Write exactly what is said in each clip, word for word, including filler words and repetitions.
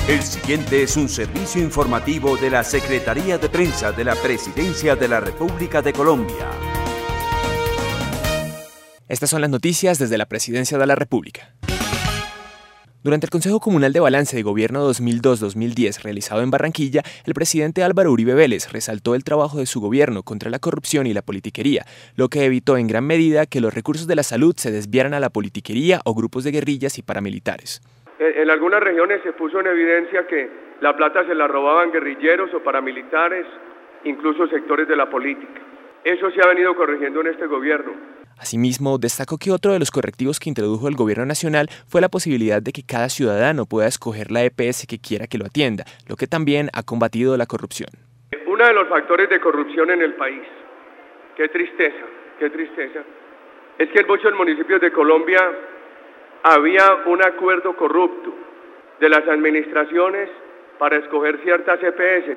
El siguiente es un servicio informativo de la Secretaría de Prensa de la Presidencia de la República de Colombia. Estas son las noticias desde la Presidencia de la República. Durante el Consejo Comunal de Balance de Gobierno dos mil dos a dos mil diez realizado en Barranquilla, el presidente Álvaro Uribe Vélez resaltó el trabajo de su gobierno contra la corrupción y la politiquería, lo que evitó en gran medida que los recursos de la salud se desviaran a la politiquería o grupos de guerrillas y paramilitares. En algunas regiones se puso en evidencia que la plata se la robaban guerrilleros o paramilitares, incluso sectores de la política. Eso se ha venido corrigiendo en este gobierno. Asimismo, destacó que otro de los correctivos que introdujo el gobierno nacional fue la posibilidad de que cada ciudadano pueda escoger la E P S que quiera que lo atienda, lo que también ha combatido la corrupción. Uno de los factores de corrupción en el país, qué tristeza, qué tristeza, es que en muchos municipios de Colombia había un acuerdo corrupto de las administraciones para escoger ciertas E P S.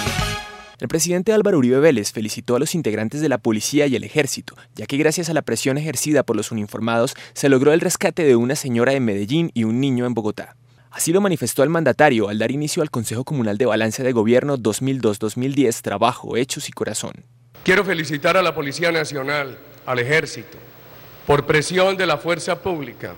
El presidente Álvaro Uribe Vélez felicitó a los integrantes de la policía y el ejército, ya que gracias a la presión ejercida por los uniformados se logró el rescate de una señora en Medellín y un niño en Bogotá. Así lo manifestó el mandatario al dar inicio al Consejo Comunal de Balance de Gobierno dos mil dos a dos mil diez, Trabajo, Hechos y Corazón. Quiero felicitar a la Policía Nacional, al Ejército, por presión de la fuerza pública.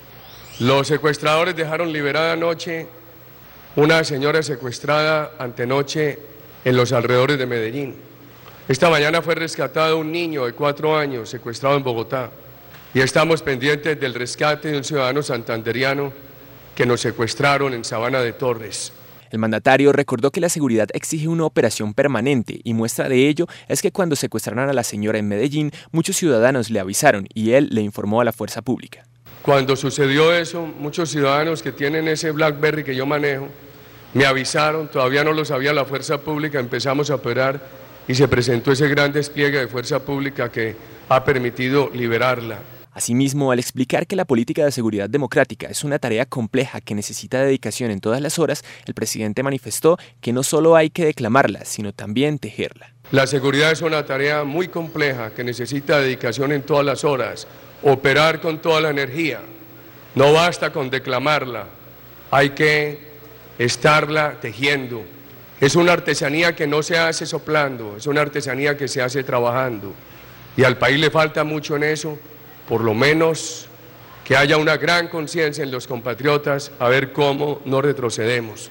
Los secuestradores dejaron liberada anoche una señora secuestrada antenoche en los alrededores de Medellín. Esta mañana fue rescatado un niño de cuatro años secuestrado en Bogotá y estamos pendientes del rescate de un ciudadano santanderiano que nos secuestraron en Sabana de Torres. El mandatario recordó que la seguridad exige una operación permanente y muestra de ello es que cuando secuestraron a la señora en Medellín, muchos ciudadanos le avisaron y él le informó a la fuerza pública. Cuando sucedió eso, muchos ciudadanos que tienen ese BlackBerry que yo manejo, me avisaron, todavía no lo sabía la fuerza pública, empezamos a operar y se presentó ese gran despliegue de fuerza pública que ha permitido liberarla. Asimismo, al explicar que la política de seguridad democrática es una tarea compleja que necesita dedicación en todas las horas, el presidente manifestó que no solo hay que declamarla, sino también tejerla. La seguridad es una tarea muy compleja que necesita dedicación en todas las horas, operar con toda la energía. No basta con declamarla, hay que estarla tejiendo. Es una artesanía que no se hace soplando, es una artesanía que se hace trabajando. Y al país le falta mucho en eso, por lo menos que haya una gran conciencia en los compatriotas a ver cómo no retrocedemos.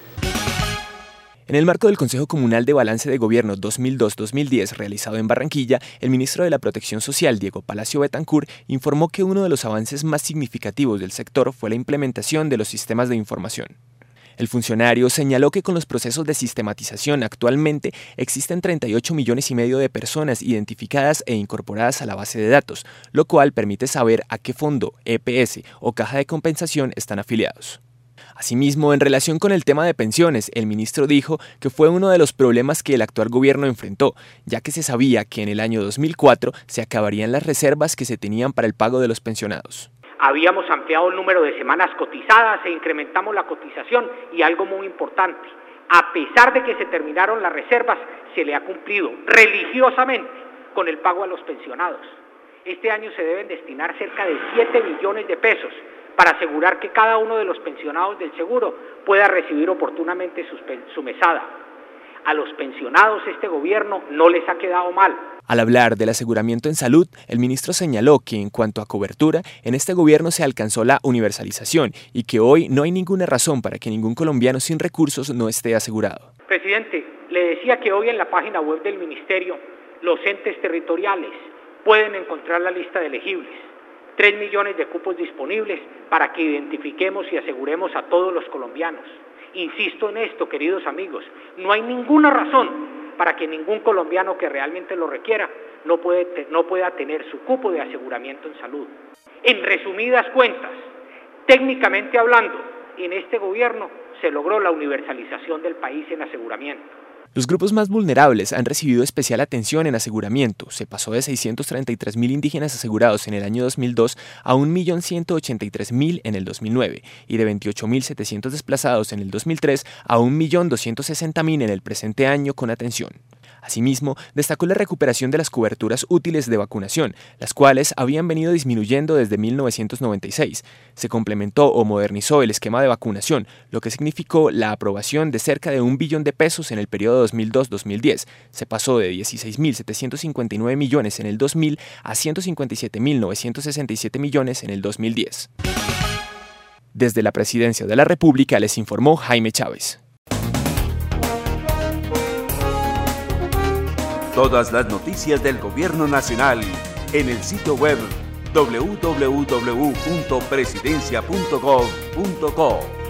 En el marco del Consejo Comunal de Balance de Gobierno dos mil dos a dos mil diez realizado en Barranquilla, el ministro de la Protección Social, Diego Palacio Betancur, informó que uno de los avances más significativos del sector fue la implementación de los sistemas de información. El funcionario señaló que con los procesos de sistematización actualmente existen treinta y ocho millones y medio de personas identificadas e incorporadas a la base de datos, lo cual permite saber a qué fondo, E P S o caja de compensación están afiliados. Asimismo, en relación con el tema de pensiones, el ministro dijo que fue uno de los problemas que el actual gobierno enfrentó, ya que se sabía que en el año dos mil cuatro se acabarían las reservas que se tenían para el pago de los pensionados. Habíamos ampliado el número de semanas cotizadas e incrementamos la cotización y algo muy importante, a pesar de que se terminaron las reservas, se le ha cumplido religiosamente con el pago a los pensionados. Este año se deben destinar cerca de siete millones de pesos para asegurar que cada uno de los pensionados del seguro pueda recibir oportunamente su, su mesada. A los pensionados este gobierno no les ha quedado mal. Al hablar del aseguramiento en salud, el ministro señaló que en cuanto a cobertura, en este gobierno se alcanzó la universalización y que hoy no hay ninguna razón para que ningún colombiano sin recursos no esté asegurado. Presidente, le decía que hoy en la página web del ministerio, los entes territoriales pueden encontrar la lista de elegibles. Tres millones de cupos disponibles para que identifiquemos y aseguremos a todos los colombianos. Insisto en esto, queridos amigos, no hay ninguna razón para que ningún colombiano que realmente lo requiera no, puede te, no pueda tener su cupo de aseguramiento en salud. En resumidas cuentas, técnicamente hablando, en este gobierno se logró la universalización del país en aseguramiento. Los grupos más vulnerables han recibido especial atención en aseguramiento. Se pasó de seiscientos treinta y tres mil indígenas asegurados en el año dos mil dos a un millón ciento ochenta y tres mil en el dos mil nueve y de veintiocho mil setecientos desplazados en el dos mil tres a un millón doscientos sesenta mil en el presente año con atención. Asimismo, destacó la recuperación de las coberturas útiles de vacunación, las cuales habían venido disminuyendo desde mil novecientos noventa y seis. Se complementó o modernizó el esquema de vacunación, lo que significó la aprobación de cerca de un billón de pesos en el periodo dos mil dos a dos mil diez. Se pasó de dieciséis mil setecientos cincuenta y nueve millones en el dos mil a ciento cincuenta y siete mil novecientos sesenta y siete millones en el dos mil diez. Desde la Presidencia de la República les informó Jaime Chávez. Todas las noticias del Gobierno Nacional en el sitio web doble u doble u doble u punto presidencia punto gov punto co.